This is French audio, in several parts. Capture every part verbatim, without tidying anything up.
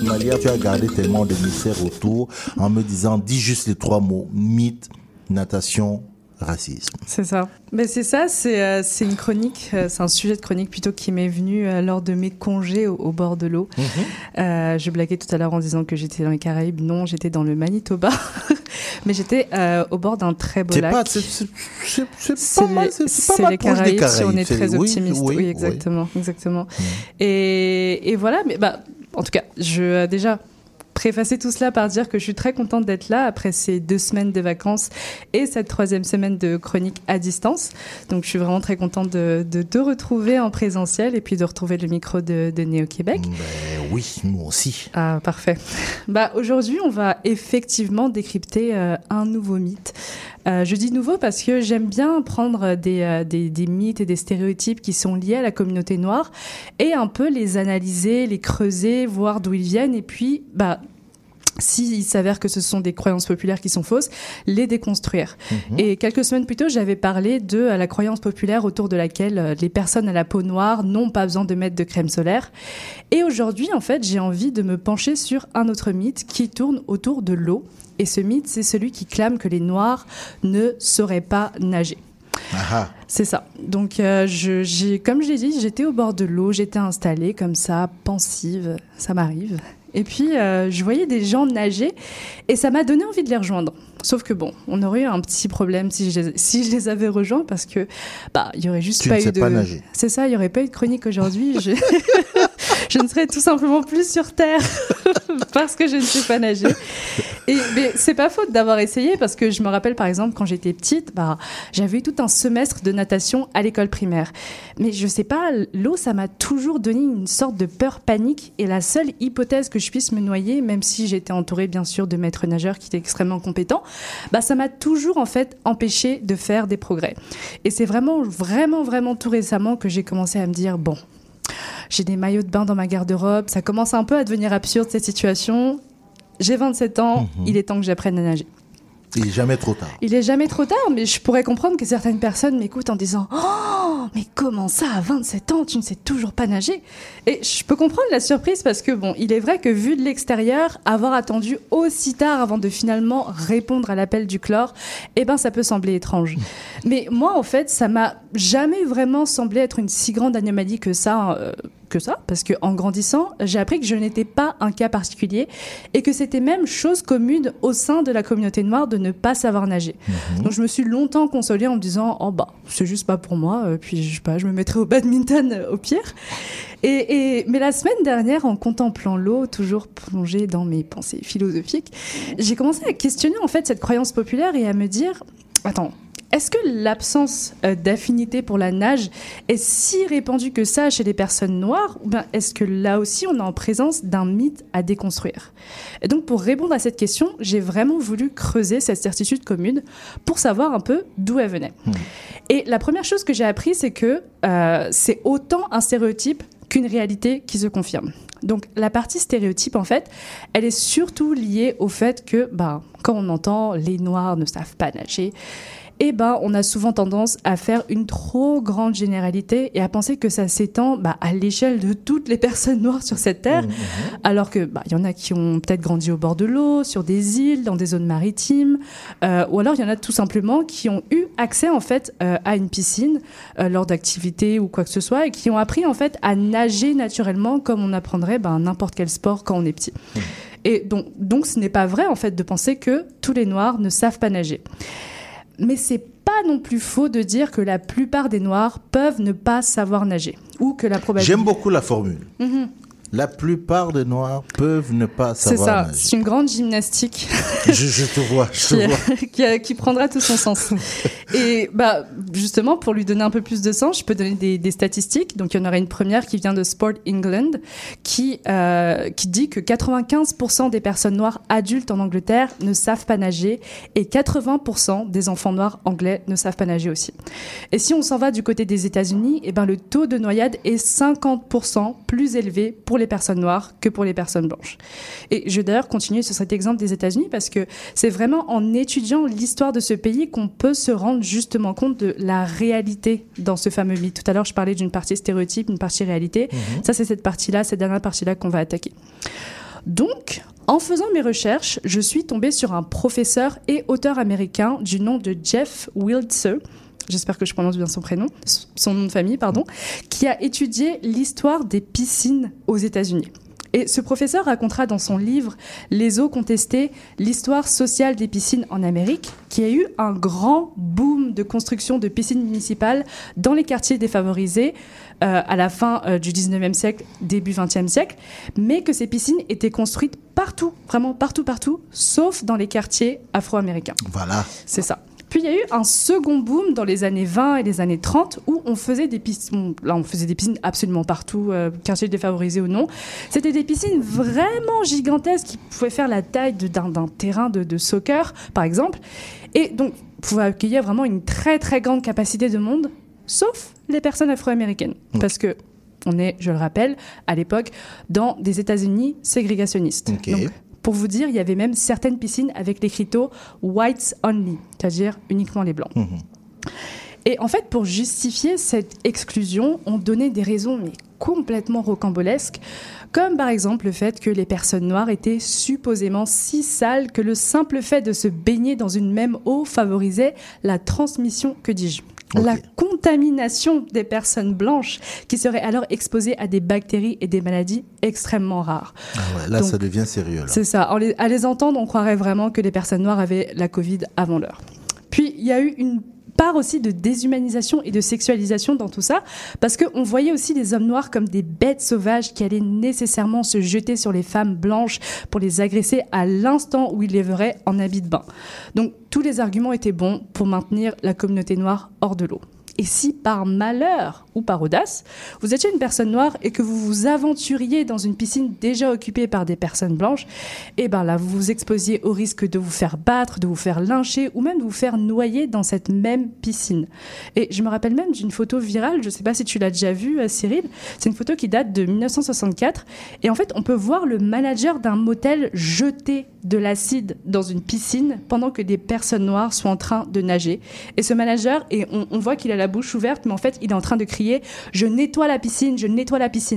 Malia, tu as gardé tellement de mystères autour en me disant, dis juste les trois mots, mythe, natation, racisme. C'est ça. Mais c'est ça, c'est, euh, c'est une chronique, euh, c'est un sujet de chronique plutôt qui m'est venu euh, lors de mes congés au, au bord de l'eau. Mm-hmm. Euh, je blaguais tout à l'heure en disant que j'étais dans les Caraïbes. Non, j'étais dans le Manitoba. Mais j'étais euh, au bord d'un très beau c'est lac. Pas, c'est, c'est, c'est, c'est, c'est pas les, mal, c'est, c'est, c'est pas les mal proche Caraïbes, des Caraïbes. Si on est c'est, très oui, optimiste. Oui, oui, exactement. Oui. exactement. Mm. Et, et voilà, mais bah, en tout cas, je euh, déjà... préfacer tout cela par dire que je suis très contente d'être là après ces deux semaines de vacances et cette troisième semaine de chronique à distance. Donc, je suis vraiment très contente de, de te retrouver en présentiel et puis de retrouver le micro de, de Néo-Québec. Ben oui, nous aussi. Ah, parfait. Bah, aujourd'hui, on va effectivement décrypter euh, un nouveau mythe. Euh, je dis nouveau parce que j'aime bien prendre des, euh, des, des mythes et des stéréotypes qui sont liés à la communauté noire et un peu les analyser, les creuser, voir d'où ils viennent et puis, bah, s'il s'avère que ce sont des croyances populaires qui sont fausses, les déconstruire. Mmh. Et quelques semaines plus tôt, j'avais parlé de euh, la croyance populaire autour de laquelle euh, les personnes à la peau noire n'ont pas besoin de mettre de crème solaire. Et aujourd'hui, en fait, j'ai envie de me pencher sur un autre mythe qui tourne autour de l'eau. Et ce mythe, c'est celui qui clame que les Noirs ne sauraient pas nager. Aha. C'est ça. Donc, euh, je, j'ai, comme je l'ai dit, j'étais au bord de l'eau, j'étais installée comme ça, pensive, ça m'arrive. Et puis, euh, je voyais des gens nager et ça m'a donné envie de les rejoindre. Sauf que bon, on aurait eu un petit problème si je les, si je les avais rejoints parce que bah il y aurait juste tu pas ne eu sais de. Pas nager. C'est ça, il y aurait pas eu de chronique aujourd'hui. Je... je ne serais tout simplement plus sur terre parce que je ne sais pas nager. Et mais c'est pas faute d'avoir essayé parce que je me rappelle par exemple quand j'étais petite, bah j'avais eu tout un semestre de natation à l'école primaire. Mais je sais pas, l'eau ça m'a toujours donné une sorte de peur panique et la seule hypothèse que je puisse me noyer, même si j'étais entourée bien sûr de maîtres nageurs qui étaient extrêmement compétents, bah ça m'a toujours en fait empêché de faire des progrès. Et c'est vraiment vraiment vraiment tout récemment que j'ai commencé à me dire bon, j'ai des maillots de bain dans ma garde-robe, ça commence un peu à devenir absurde cette situation. J'ai vingt-sept ans, mmh. il est temps que j'apprenne à nager. Il est jamais trop tard. Il est jamais trop tard, mais je pourrais comprendre que certaines personnes m'écoutent en disant « Oh, mais comment ça, à vingt-sept ans, tu ne sais toujours pas nager ?» Et je peux comprendre la surprise parce que, bon, il est vrai que vu de l'extérieur, avoir attendu aussi tard avant de finalement répondre à l'appel du chlore, eh ben, ça peut sembler étrange. Mais moi, en fait, ça m'a jamais vraiment semblé être une si grande anomalie que ça... Euh, que ça, parce qu'en grandissant, j'ai appris que je n'étais pas un cas particulier et que c'était même chose commune au sein de la communauté noire de ne pas savoir nager. Mmh. Donc je me suis longtemps consolée en me disant « Oh bah, c'est juste pas pour moi, euh, puis je sais pas, je me mettrai au badminton euh, au pire ». Et, et, mais la semaine dernière, en contemplant l'eau, toujours plongée dans mes pensées philosophiques, j'ai commencé à questionner en fait cette croyance populaire et à me dire « Attends, est-ce que l'absence euh, d'affinité pour la nage est si répandue que ça chez les personnes noires ou bien est-ce que là aussi on est en présence d'un mythe à déconstruire ? Et donc pour répondre à cette question, j'ai vraiment voulu creuser cette certitude commune pour savoir un peu d'où elle venait. Mmh. Et la première chose que j'ai appris, c'est que euh, c'est autant un stéréotype qu'une réalité qui se confirme. Donc la partie stéréotype, en fait, elle est surtout liée au fait que bah, quand on entend « les Noirs ne savent pas nager », eh ben, on a souvent tendance à faire une trop grande généralité et à penser que ça s'étend bah, à l'échelle de toutes les personnes noires sur cette terre, mmh. alors que bah, y en a qui ont peut-être grandi au bord de l'eau, sur des îles, dans des zones maritimes, euh, ou alors il y en a tout simplement qui ont eu accès en fait euh, à une piscine euh, lors d'activités ou quoi que ce soit et qui ont appris en fait à nager naturellement comme on apprendrait bah, n'importe quel sport quand on est petit. Mmh. Et donc, donc ce n'est pas vrai en fait de penser que tous les Noirs ne savent pas nager. Mais c'est pas non plus faux de dire que la plupart des Noirs peuvent ne pas savoir nager ou que la probabilité... J'aime beaucoup la formule. Mm-hmm. La plupart des Noirs peuvent ne pas savoir c'est ça, nager. C'est une grande gymnastique. je, je te vois, je te qui, vois. qui, qui prendra tout son sens. Et bah, justement, pour lui donner un peu plus de sens, je peux donner des, des statistiques. Donc, il y en aurait une première qui vient de Sport England, qui, euh, qui dit que quatre-vingt-quinze pour cent des personnes noires adultes en Angleterre ne savent pas nager et quatre-vingts pour cent des enfants noirs anglais ne savent pas nager aussi. Et si on s'en va du côté des États-Unis, eh ben, le taux de noyade est cinquante pour cent plus élevé pour les personnes noires que pour les personnes blanches. Et je vais d'ailleurs continuer sur cet exemple des États-Unis parce que c'est vraiment en étudiant l'histoire de ce pays qu'on peut se rendre justement compte de la réalité dans ce fameux mythe. Tout à l'heure, je parlais d'une partie stéréotype, une partie réalité. Mmh. Ça, c'est cette partie-là, cette dernière partie-là qu'on va attaquer. Donc, en faisant mes recherches, je suis tombée sur un professeur et auteur américain du nom de Jeff Wiltse, j'espère que je prononce bien son prénom, son nom de famille, pardon, qui a étudié l'histoire des piscines aux États-Unis. Et ce professeur racontera dans son livre « Les eaux contestées, l'histoire sociale des piscines en Amérique » qu'il y a eu un grand boom de construction de piscines municipales dans les quartiers défavorisés euh, à la fin euh, du dix-neuvième siècle, début vingtième siècle, mais que ces piscines étaient construites partout, vraiment partout, partout, sauf dans les quartiers afro-américains. Voilà. C'est ça. Puis il y a eu un second boom dans les années vingt et les années trente où on faisait des piscines, là on faisait des piscines absolument partout, euh, quartiers défavorisés ou non. C'était des piscines vraiment gigantesques qui pouvaient faire la taille de, d'un, d'un terrain de, de soccer, par exemple. Et donc, pouvaient accueillir vraiment une très très grande capacité de monde, sauf les personnes afro-américaines. Mmh. Parce que on est, je le rappelle, à l'époque, dans des États-Unis ségrégationnistes. Okay. Donc, pour vous dire, il y avait même certaines piscines avec l'écriteau « whites only », c'est-à-dire uniquement les blancs. Mmh. Et en fait, pour justifier cette exclusion, on donnait des raisons mais complètement rocambolesques, comme par exemple le fait que les personnes noires étaient supposément si sales que le simple fait de se baigner dans une même eau favorisait la transmission, que dis-je, okay. la contamination des personnes blanches qui seraient alors exposées à des bactéries et des maladies extrêmement rares. Ah ouais, là, donc, ça devient sérieux. Là. C'est ça. En les, à les entendre, on croirait vraiment que les personnes noires avaient la Covid avant l'heure. Puis, il y a eu une part aussi de déshumanisation et de sexualisation dans tout ça, parce qu'on voyait aussi les hommes noirs comme des bêtes sauvages qui allaient nécessairement se jeter sur les femmes blanches pour les agresser à l'instant où ils les verraient en habit de bain. Donc tous les arguments étaient bons pour maintenir la communauté noire hors de l'eau. Et si par malheur ou par audace, vous étiez une personne noire et que vous vous aventuriez dans une piscine déjà occupée par des personnes blanches, et ben là, vous vous exposiez au risque de vous faire battre, de vous faire lyncher ou même de vous faire noyer dans cette même piscine. Et je me rappelle même d'une photo virale, je ne sais pas si tu l'as déjà vue, Cyril, c'est une photo qui date de dix-neuf cent soixante-quatre. Et en fait, on peut voir le manager d'un motel jeter de l'acide dans une piscine pendant que des personnes noires sont en train de nager. Et ce manager, et on, on voit qu'il a la bouche ouverte, mais en fait, il est en train de crier « Je nettoie la piscine, je nettoie la piscine ».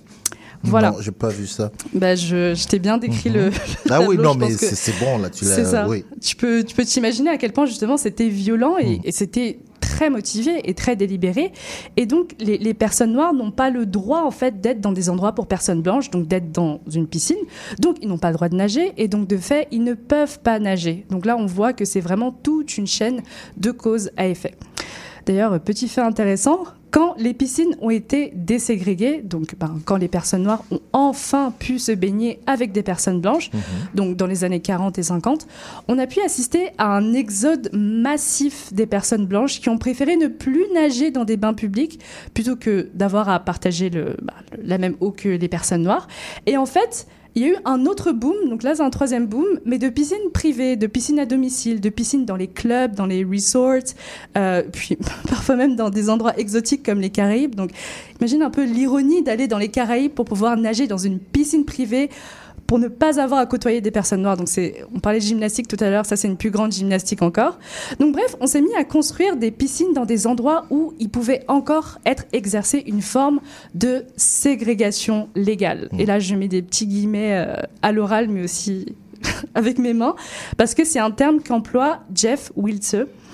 Voilà. Non, j'ai pas vu ça. Bah, je, je t'ai bien décrit mm-hmm. le, le Ah tableau, oui, non, mais c'est, c'est bon, là, tu l'as... C'est ça. Oui. Tu peux, tu peux t'imaginer à quel point, justement, c'était violent et, mm. et c'était très motivé et très délibéré. Et donc, les, les personnes noires n'ont pas le droit, en fait, d'être dans des endroits pour personnes blanches, donc d'être dans une piscine. Donc, ils n'ont pas le droit de nager et donc, de fait, ils ne peuvent pas nager. Donc là, on voit que c'est vraiment toute une chaîne de cause à effet. D'ailleurs, petit fait intéressant, quand les piscines ont été déségrégées, donc ben, quand les personnes noires ont enfin pu se baigner avec des personnes blanches, mmh. donc dans les années quarante et cinquante, on a pu assister à un exode massif des personnes blanches qui ont préféré ne plus nager dans des bains publics plutôt que d'avoir à partager le, bah, la même eau que les personnes noires. Et en fait, il y a eu un autre boom, donc là c'est un troisième boom, mais de piscines privées, de piscines à domicile, de piscines dans les clubs, dans les resorts, euh, puis parfois même dans des endroits exotiques comme les Caraïbes. Donc imagine un peu l'ironie d'aller dans les Caraïbes pour pouvoir nager dans une piscine privée pour ne pas avoir à côtoyer des personnes noires. Donc c'est, on parlait de gymnastique tout à l'heure, ça c'est une plus grande gymnastique encore. Donc bref, on s'est mis à construire des piscines dans des endroits où il pouvait encore être exercé une forme de ségrégation légale. Et là, je mets des petits guillemets euh, à l'oral, mais aussi avec mes mains, parce que c'est un terme qu'emploie Jeff Wiltse.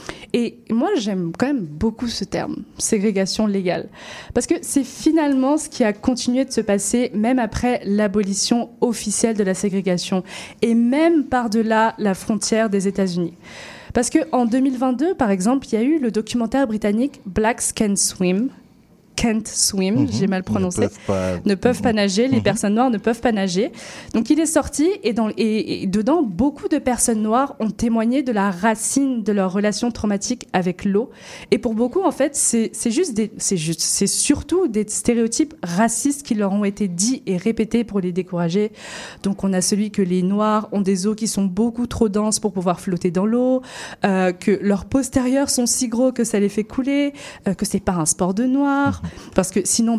Et moi, j'aime quand même beaucoup ce terme, ségrégation légale, parce que c'est finalement ce qui a continué de se passer même après l'abolition officielle de la ségrégation, et même par-delà la frontière des États-Unis. Parce qu'en deux mille vingt-deux, par exemple, il y a eu le documentaire britannique Blacks Can't Swim, Can't Swim, mmh, j'ai mal prononcé, ne peuvent pas, ne peuvent pas nager, les mmh. personnes noires ne peuvent pas nager. Donc il est sorti et, dans, et, et dedans, beaucoup de personnes noires ont témoigné de la racine de leur relation traumatique avec l'eau. Et pour beaucoup, en fait, c'est, c'est, juste des, c'est, juste, c'est surtout des stéréotypes racistes qui leur ont été dits et répétés pour les décourager. Donc on a celui que les noirs ont des os qui sont beaucoup trop denses pour pouvoir flotter dans l'eau, euh, que leurs postérieurs sont si gros que ça les fait couler, euh, que c'est pas un sport de noir. Parce que sinon, bah, pour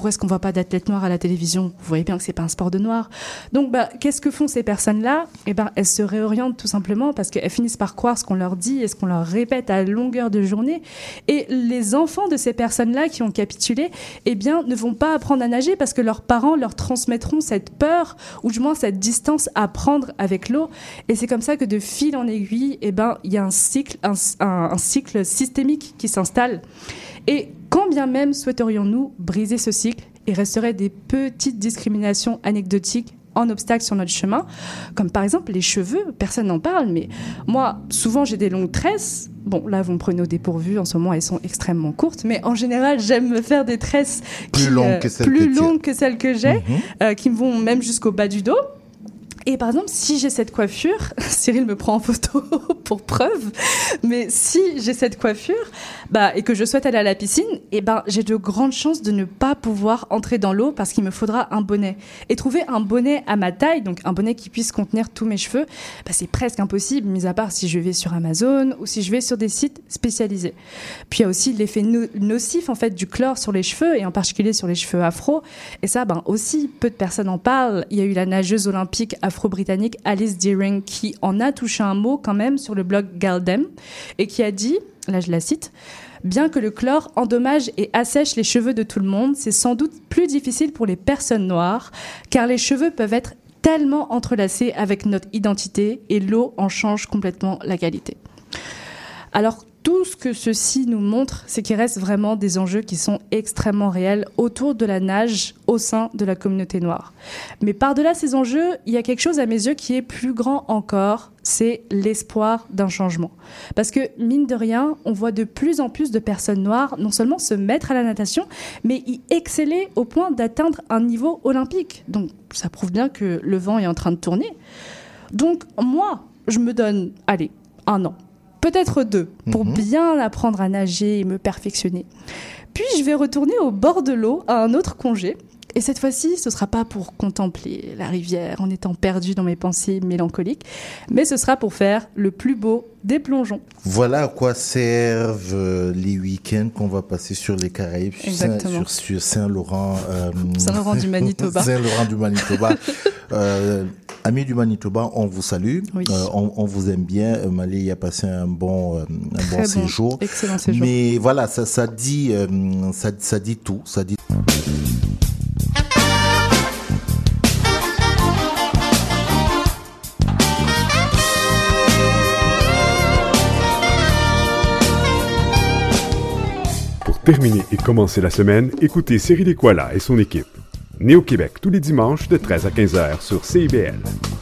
pourquoi est-ce qu'on voit pas d'athlètes noirs à la télévision ? Vous voyez bien que c'est pas un sport de noir. Donc, bah, qu'est-ce que font ces personnes-là ? Eh ben, elles se réorientent tout simplement parce qu'elles finissent par croire ce qu'on leur dit et ce qu'on leur répète à longueur de journée. Et les enfants de ces personnes-là qui ont capitulé, eh bien, ne vont pas apprendre à nager parce que leurs parents leur transmettront cette peur ou du moins cette distance à prendre avec l'eau. Et c'est comme ça que de fil en aiguille, eh ben, il y a un cycle, un, un, un cycle systémique qui s'installe. Et quand bien même souhaiterions-nous briser ce cycle, il resterait des petites discriminations anecdotiques en obstacle sur notre chemin, comme par exemple les cheveux, personne n'en parle, mais moi, souvent j'ai des longues tresses. Bon, là, vous me prenez au dépourvu, en ce moment, elles sont extrêmement courtes, mais en général, j'aime me faire des tresses plus qui, longues euh, que celles plus que, longues que celles que j'ai, mm-hmm. euh, qui me vont même jusqu'au bas du dos. Et par exemple, si j'ai cette coiffure, Cyril me prend en photo pour preuve, mais si j'ai cette coiffure bah, et que je souhaite aller à la piscine, eh ben, j'ai de grandes chances de ne pas pouvoir entrer dans l'eau parce qu'il me faudra un bonnet. Et trouver un bonnet à ma taille, donc un bonnet qui puisse contenir tous mes cheveux, bah, c'est presque impossible, mis à part si je vais sur Amazon ou si je vais sur des sites spécialisés. Puis il y a aussi l'effet no- nocif en fait, du chlore sur les cheveux, et en particulier sur les cheveux afro. Et ça, ben, aussi, peu de personnes en parlent. Il y a eu la nageuse olympique afro-britannique Alice Deering qui en a touché un mot quand même sur le blog Galdem et qui a dit, là je la cite, « Bien que le chlore endommage et assèche les cheveux de tout le monde, c'est sans doute plus difficile pour les personnes noires car les cheveux peuvent être tellement entrelacés avec notre identité et l'eau en change complètement la qualité. » Alors, tout ce que ceci nous montre, c'est qu'il reste vraiment des enjeux qui sont extrêmement réels autour de la nage au sein de la communauté noire. Mais par-delà ces enjeux, il y a quelque chose à mes yeux qui est plus grand encore, c'est l'espoir d'un changement. Parce que, mine de rien, on voit de plus en plus de personnes noires non seulement se mettre à la natation, mais y exceller au point d'atteindre un niveau olympique. Donc, ça prouve bien que le vent est en train de tourner. Donc, moi, je me donne, allez, un an. Peut-être deux, pour mmh. bien apprendre à nager et me perfectionner. Puis je vais retourner au bord de l'eau à un autre congé. Et cette fois-ci, ce ne sera pas pour contempler la rivière en étant perdu dans mes pensées mélancoliques, mais ce sera pour faire le plus beau des plongeons. Voilà à quoi servent les week-ends qu'on va passer sur les Caraïbes, Saint, sur, sur Saint-Laurent. Euh, Saint-Laurent du Manitoba. Saint-Laurent du Manitoba. euh, amis du Manitoba, on vous salue. Oui. Euh, on, on vous aime bien. Malie a passé un bon, euh, un bon, bon séjour. Excellent séjour. Mais voilà, ça, ça, dit, euh, ça, ça dit tout. Ça dit Terminer et commencer la semaine, écoutez Cyril Ekwala et son équipe. Né au Québec tous les dimanches de treize à quinze heures sur C I B L.